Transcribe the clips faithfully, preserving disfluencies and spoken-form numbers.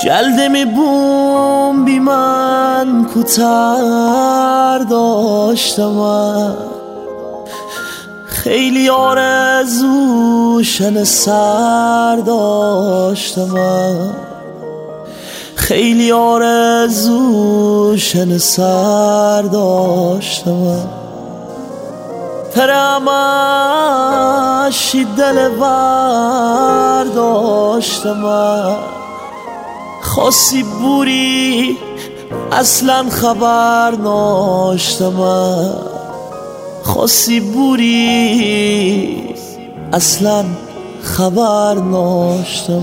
گلدمی بوم بی من کوتر داشتم، خیلی آرزو شن سر داشتم، خیلی آرزو شن سر داشتم. ترمش دل ور داشتم، خاصی بوری اصلا خبر ناشتم، خاصی بوری اصلا خبر ناشتم.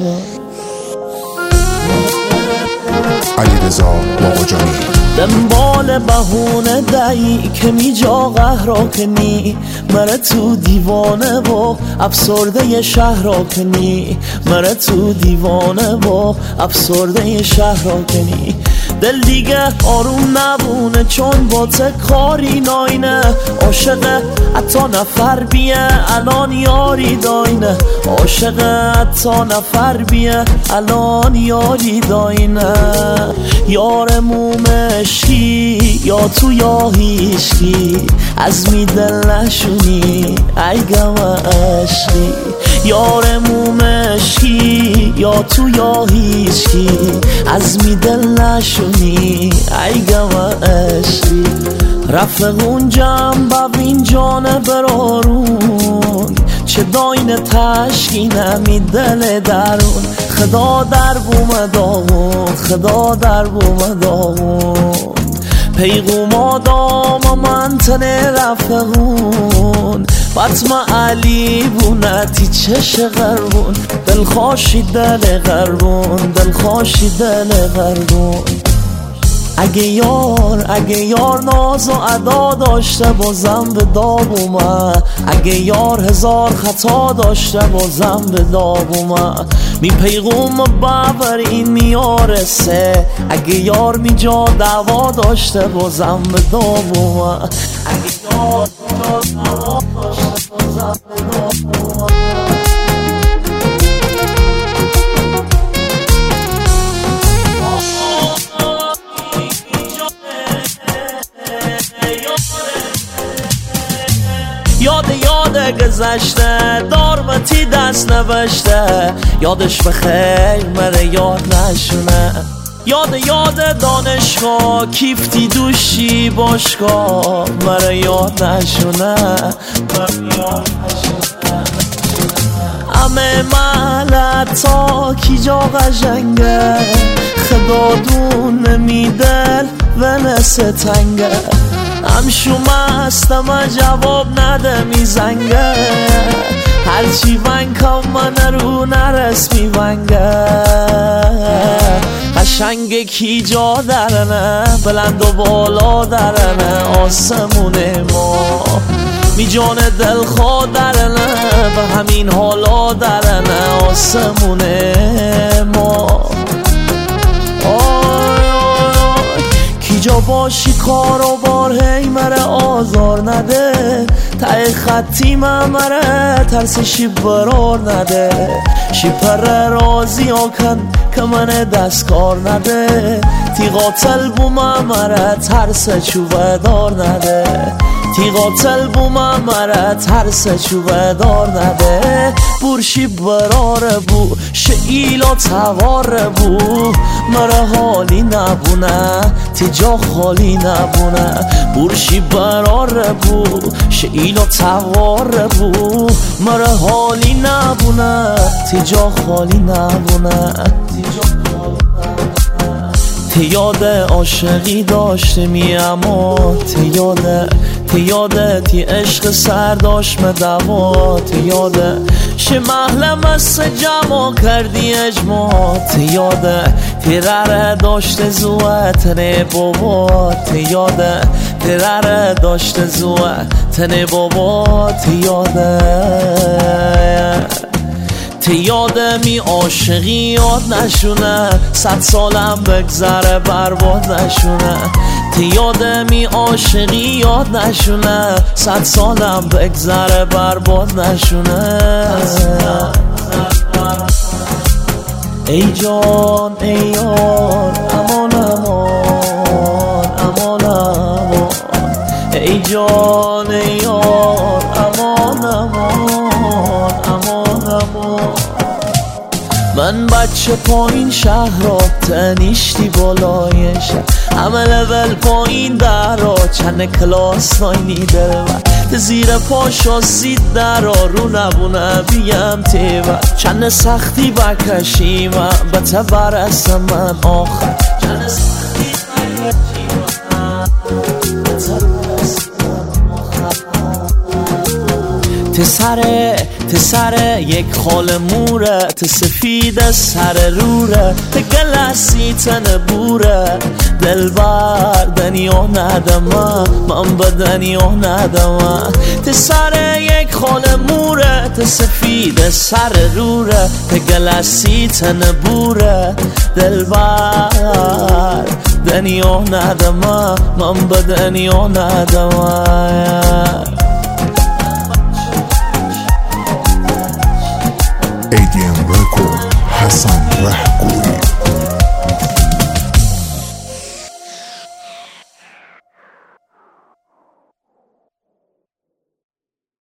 علیرضا باقجانی دنبال بهونه دایی که می جا قهرا کنی، مره تو دیوانه و افسرده شهر را کنی، مره تو دیوانه و افسرده شهر را کنی. دل دیگه آروم نبونه چون با کاری ناینه، عاشق حتی نفر بیه الان یاری داینه، عاشق حتی نفر بیه الان یاری داینه. یار مومشی یا تو یا هیشکی، از می دل نشونی ای گم عشقی. یار مومشی یا تو یا هیشکی، از می دل نشونی ای گم عشقی. رفقون جمع ببین جانه برارون، چه داین تشکینه می دل درون. خدا در بوم داغون، خدا در بوم داغون. پیغوم آدام من تنه رفقون، بطمه علی بونتی چش غربون. دلخوشی دل غربون، دلخوشی دل غربون. اگه یار اگه یار ناز و ادا داشته بازم به داب اومد، اگه یار هزار خطا داشته بازم به داب اومد. می پیغوم باور این میارسه، اگه یار می جا دعوا داشته بازم به داب اومد، اگه یار می جا دعوا داشته بازم به داب اومد. یاد یاد گذشته دارمتی دست نوشته، یادش بخیر مره یاد نشونه. یاد یاد دانشگاه کیفتی دوشی باشگاه، مره یاد نشونه، مره یاد نشونه. همه ملتا کی جا قشنگه، خدا دون نمیدل و نسه تنگه. همشو مستم جواب نده میزنگه، هرچی ونکم من رو نرس میونگه. قشنگ کی جا درنه، بلند و بالا درنه. آسمون ما می جان دل خواه درنه، به همین حالا درنه. آسمون ما جا باشی کار و بار هی مره آزار نده. تای خطی مره ترسشی برار نده. شی پر رازی آکن که من دست کار نده. تی قاتل بو مره ترس چوبه دار نده. تی قاتل بو مره ترس چوبه دار نده. برشی براره بو شئیلا تواره بو، مره حالی نبونه تی جا خالی نبونه. برشی براره بو شئیلا تواره بو، مره حالی نبونه تی جا خالی نبونه. تی یاد عاشقی داشته می اما تی یاده تی یاده تی عشق سر داشت مدوا. تی یاده شه محلم از جمع کردی اجماع. تی یاده تی رره داشته زوه تنه بابا. تی یاده تی رره داشته زوه تنه بابا. تی یاده تی یاده می عاشقی یاد نشونه. صد سالم بگذره برباد نشونه. تی یاده می عاشقی یاد نشونه. صد سالم بگذره برباد نشونه. ای جان ای یار امان امان امان امان ای جان ای یار امان امان امان امان من بچه پایین شهر را تنیشتی بالای شهر همه لول پایین در را چند کلاس ناینی دلور ته زیر پاشا سید در را رو نبونه بیم تیور چند سختی بکشیم به تبرسم من آخر چند سختی بکشیم به تبرسم تسره تسره یک خال موره تسفید سر روره تگلسی تن بوره دلبر دنیا ندمه من به دنیا ندمه تسره یک خال موره تسفید سر روره تگلسی تن بوره دلبر دنیا ندمه من به دنیا ندمه